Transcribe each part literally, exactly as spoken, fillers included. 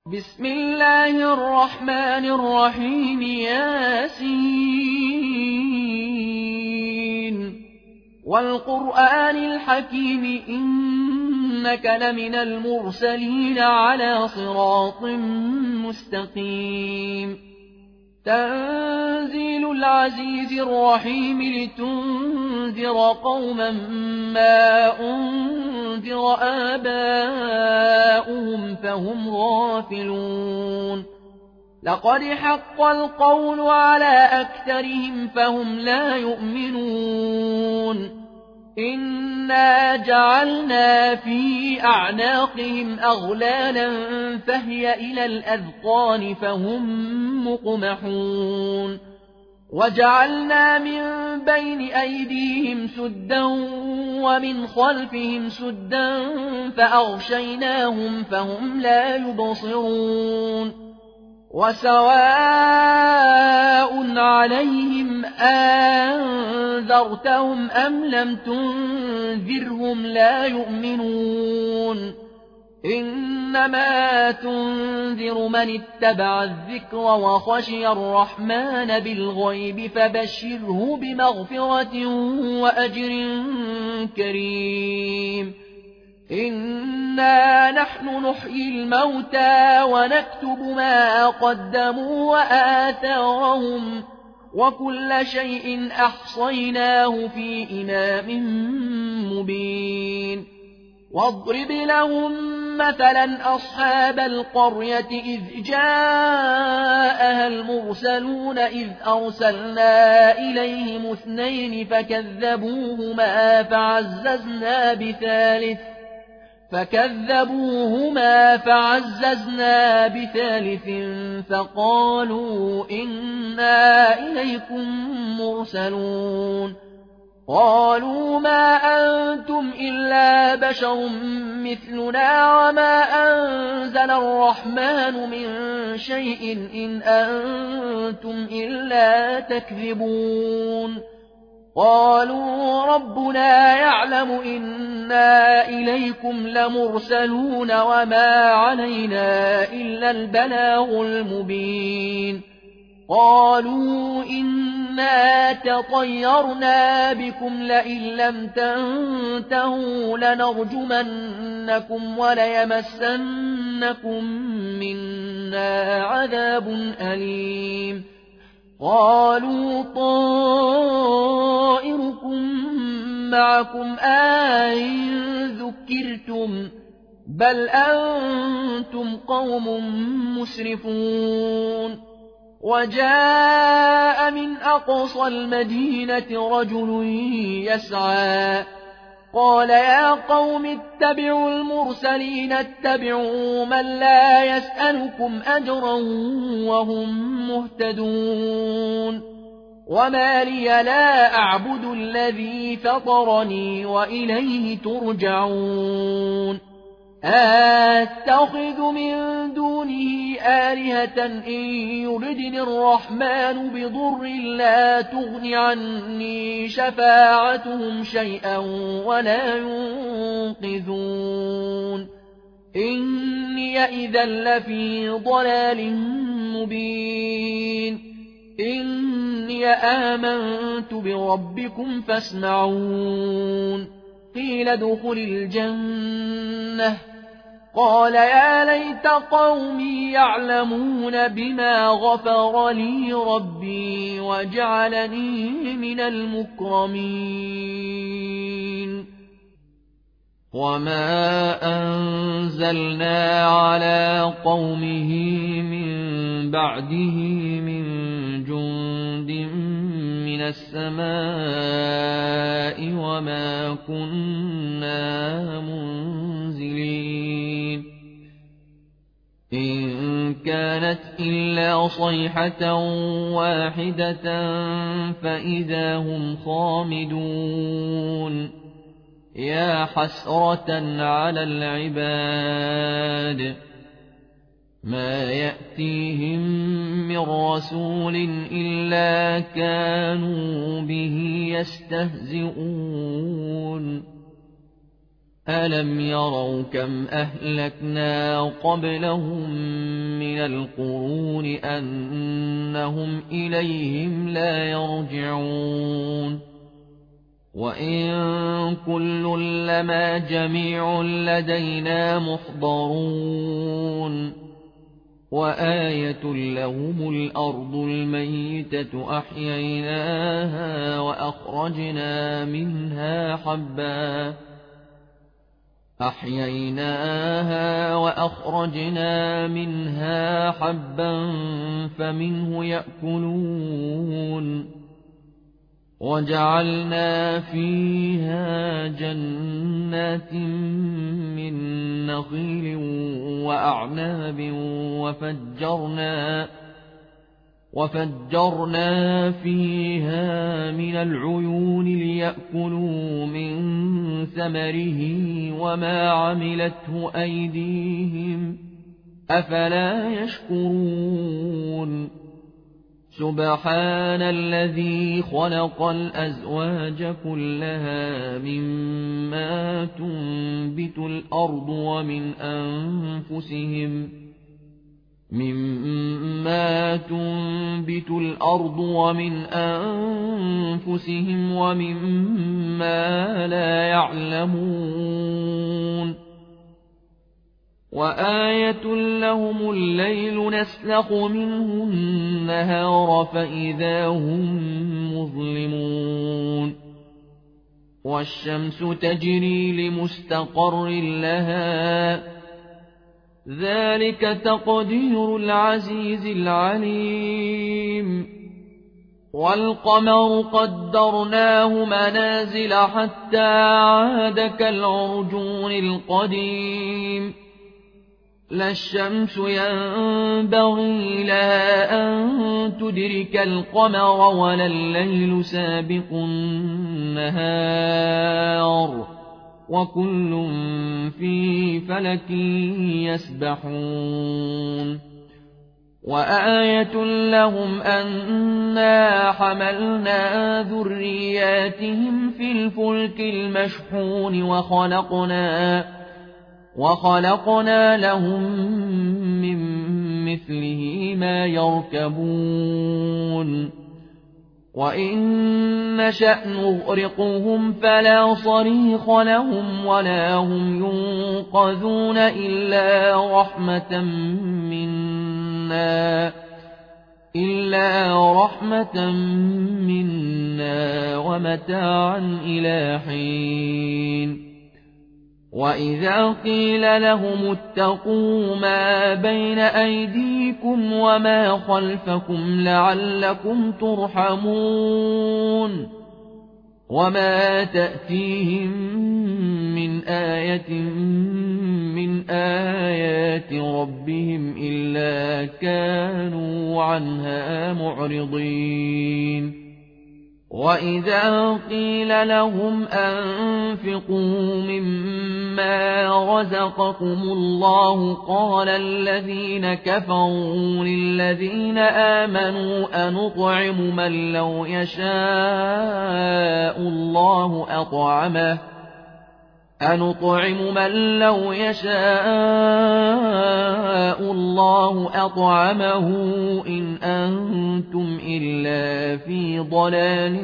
بسم الله الرحمن الرحيم ياسين والقرآن الحكيم إنك لمن المرسلين على صراط مستقيم تنزيل العزيز الرحيم لتنذر قوما ما أنذر آباؤهم فهم غافلون لقد حق القول على أكثرهم فهم لا يؤمنون إنا جعلنا في أعناقهم أغلالا فهي إلى الأذقان فهم مقمحون وجعلنا من بين أيديهم سدا ومن خلفهم سدا فأغشيناهم فهم لا يبصرون وسواء عليهم أنذرتهم أم لم تنذرهم لا يؤمنون إنما تنذر من اتبع الذكر وخشي الرحمن بالغيب فبشره بمغفرة وأجر كريم إنا نحن نحيي الموتى ونكتب ما قدموا وآثارهم وكل شيء أحصيناه في إمام مبين واضرب لهم مثلا أصحاب القرية إذ جاءها المرسلون إذ أرسلنا إليهم اثنين فكذبوهما فعززنا بثالث فكذبوهما فعززنا بثالث فقالوا إنا إليكم مرسلون قالوا ما أنتم إلا بشر مثلنا وما أنزل الرحمن من شيء إن أنتم إلا تكذبون قالوا ربنا يعلم إنا إليكم لمرسلون وما علينا إلا البلاغ المبين قالوا إنا تطيرنا بكم لئن لم تنتهوا لنرجمنكم وليمسنكم منا عذاب أليم قالوا طائركم معكم أئن ذكرتم بل أنتم قوم مسرفون وجاء من أقصى المدينة رجل يسعى قال يا قوم اتبعوا المرسلين اتبعوا من لا يسألكم أجرا وهم مهتدون وما لي لا أعبد الذي فطرني وإليه ترجعون أتخذ من دونه آلهة إن يردني الرحمن بضر لا تغن عني شفاعتهم شيئا ولا ينقذون إني إذا لفي ضلال مبين إني آمنت بربكم فاسمعون قيل ادخل الجنة قال يا ليت قومي يعلمون بما غفر لي ربي وجعلني من المكرمين وما أنزلنا على قومه من بعده من جند من السماء وما كنا منزلين إن كانت إلا صيحة واحدة فإذا هم خامدون يا حسرة على العباد ما يأتيهم من رسول إلا كانوا به يستهزئون ألم يروا كم أهلكنا قبلهم من القرون أنهم إليهم لا يرجعون وإن كل لما جميع لدينا محضرون وآية لهم الأرض الميتة أحييناها وأخرجنا منها حبا أحييناها وأخرجنا منها حبا فمنه يأكلون وجعلنا فيها جنات من نخيل وأعناب وفجرنا وفجرنا فيها من العيون ليأكلوا من ثمره وما عملته أيديهم أفلا يشكرون سبحان الذي خلق الأزواج كلها مما تنبت الأرض ومن أنفسهم مما تنبت الأرض ومن أنفسهم ومما لا يعلمون وآية لهم الليل نسلخ منه النهار فإذا هم مظلمون والشمس تجري لمستقر لها ذلك تقدير العزيز العليم والقمر قدرناه منازل حتى عاد كالعرجون القديم لا الشمس ينبغي لها أن تدرك القمر ولا الليل سابق النهار وكل في فلك يسبحون وآية لهم أنا حملنا ذرياتهم في الفلك المشحون وخلقنا وخلقنا لهم من مثله ما يركبون وإن نشأ نغرقهم فلا صريخ لهم ولا هم ينقذون إلا رحمة منا إلا رحمة منا ومتاعا إلى حين وإذا قيل لهم اتقوا ما بين أيديكم وما خلفكم لعلكم ترحمون وما تأتيهم من آية من آيات ربهم إلا كانوا عنها معرضين وإذا قيل لهم أنفقوا مما رزقكم الله قال الذين كفروا للذين آمنوا أنطعم من لو يشاء الله أطعمه أنطعم من لو يشاء الله أطعمه إن أنتم إلا في ضلال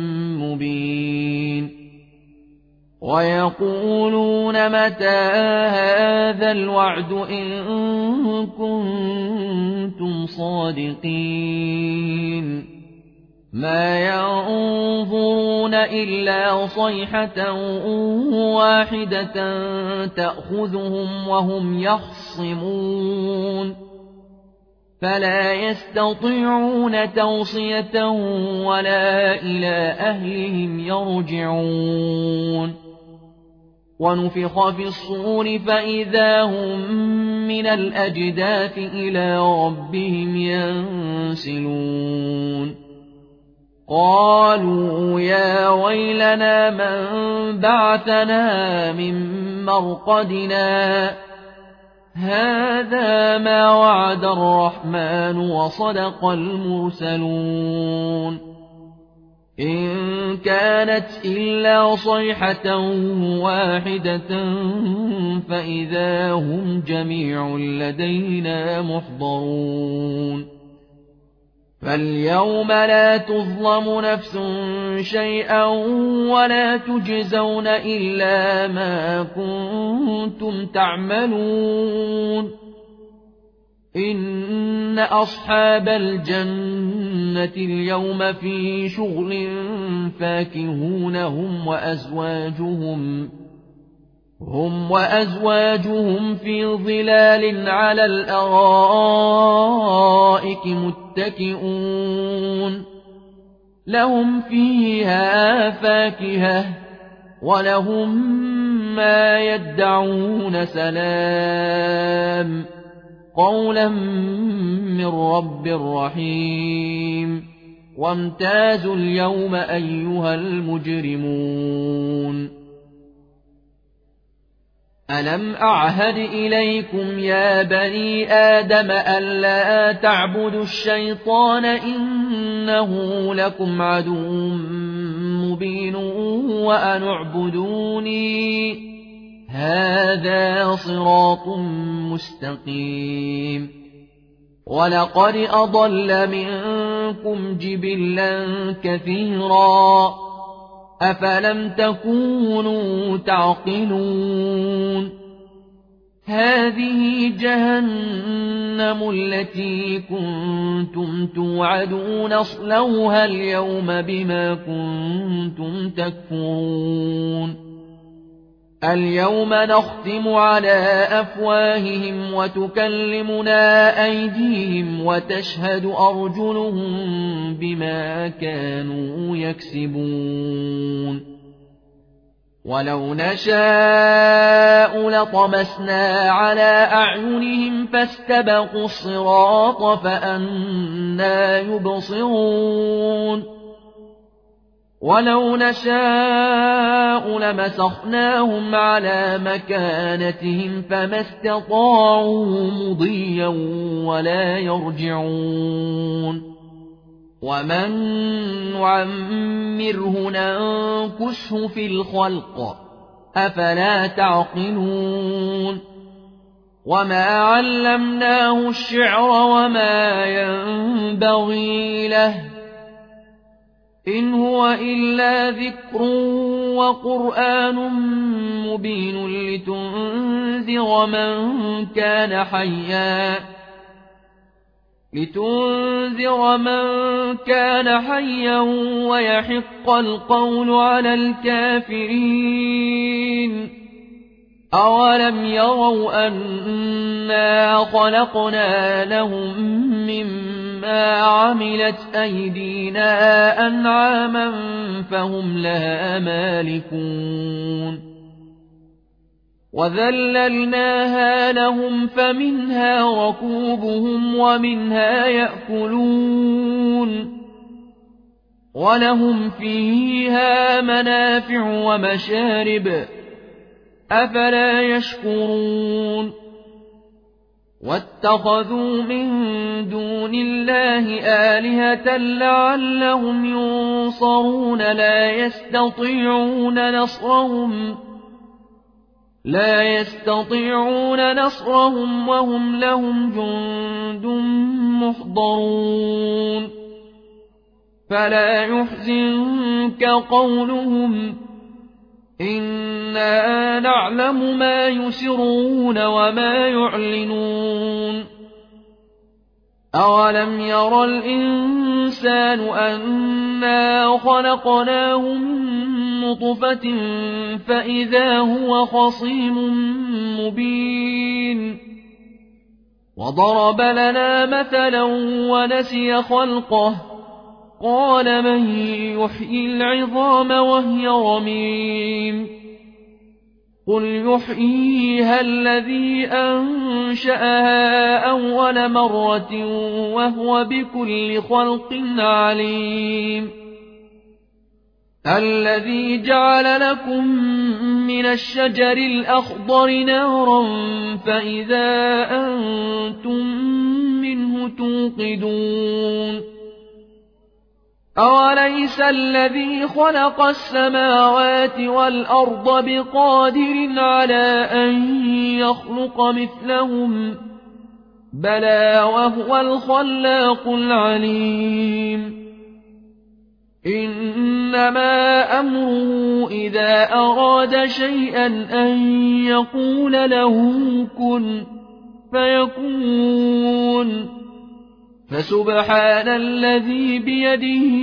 مبين ويقولون متى هذا الوعد إن كنتم صادقين ما ينظرون إلا صيحة واحدة تأخذهم وهم يخصمون فلا يستطيعون توصية ولا إلى أهلهم يرجعون ونفخ في الصور فإذا هم من الأجداث إلى ربهم ينسلون قالوا يا ويلنا من بعثنا من مرقدنا هذا ما وعد الرحمن وصدق المرسلون إن كانت إلا صيحة واحدة فإذا هم جميع لدينا محضرون فاليوم لا تظلم نفس شيئا ولا تجزون إلا ما كنتم تعملون إن أصحاب الجنة اليوم في شغل فاكهون هم وأزواجهم هم وأزواجهم في ظلال على الأرائك متكئون لهم فيها فاكهة ولهم ما يدعون سلام قولا من رب رحيم وامتازوا اليوم أيها المجرمون ألم أعهد إليكم يا بني آدم ألا تعبدوا الشيطان إنه لكم عدو مبين وأن اعبدوني هذا صراط مستقيم ولقد أضل منكم جبلا كثيرا أفلم تكونوا تعقلون هذه جهنم التي كنتم توعدون اصلوها اليوم بما كنتم تكفرون اليوم نختم على أفواههم وتكلمنا أيديهم وتشهد أرجلهم بما كانوا يكسبون ولو نشاء لطمسنا على أعينهم فاستبقوا الصراط فأنى يبصرون ولو نشاء لمسخناهم على مكانتهم فما استطاعوا مضيا ولا يرجعون ومن نعمره ننكسه في الخلق أفلا تعقلون وما علمناه الشعر وما ينبغي له إن هو إلا ذكر وقرآن مبين لتنذر من كان حيا لتنذر من كان حيا ويحق القول على الكافرين أولم يروا أنا خلقنا لهم مما عملت أيدينا أنعاما فهم لها مالكون وذللناها لهم فمنها ركوبهم ومنها يأكلون ولهم فيها منافع ومشارب أفلا يشكرون واتخذوا من دون الله آلهة لعلهم ينصرون لا يستطيعون نصرهم لا يستطيعون نصرهم وهم لهم جند محضرون فلا يحزنك قولهم إنا نعلم ما يسرون وما يعلنون أولم ير الإنسان أنا خلقناه من نطفة فإذا هو خصيم مبين وضرب لنا مثلا ونسي خلقه قال من يحيي العظام وهي رميم قل يحييها الذي أنشأها أول مرة وهو بكل خلق عليم الذي جعل لكم من الشجر الأخضر نارا فإذا أنتم منه توقدون أوليس الذي خلق السماوات والأرض بقادر على أن يخلق مثلهم بلى وهو الخلاق العليم إنما أمره إذا أراد شيئا أن يقول له كن فيكون فسبحان الذي بيده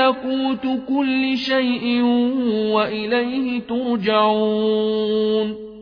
ملكوت كل شيء وإليه ترجعون